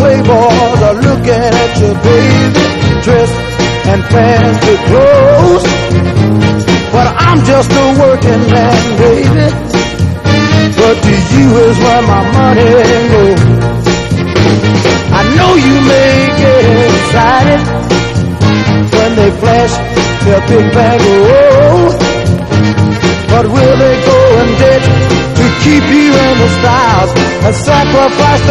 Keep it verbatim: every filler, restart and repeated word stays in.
playboys are looking at you, baby, dressed and fancy clothes. But I'm just a working man, baby, but to you is where my money goes. I know you may get excited when they flash their big bag of gold, but will they go in debt to keep you in the styles and sacrifice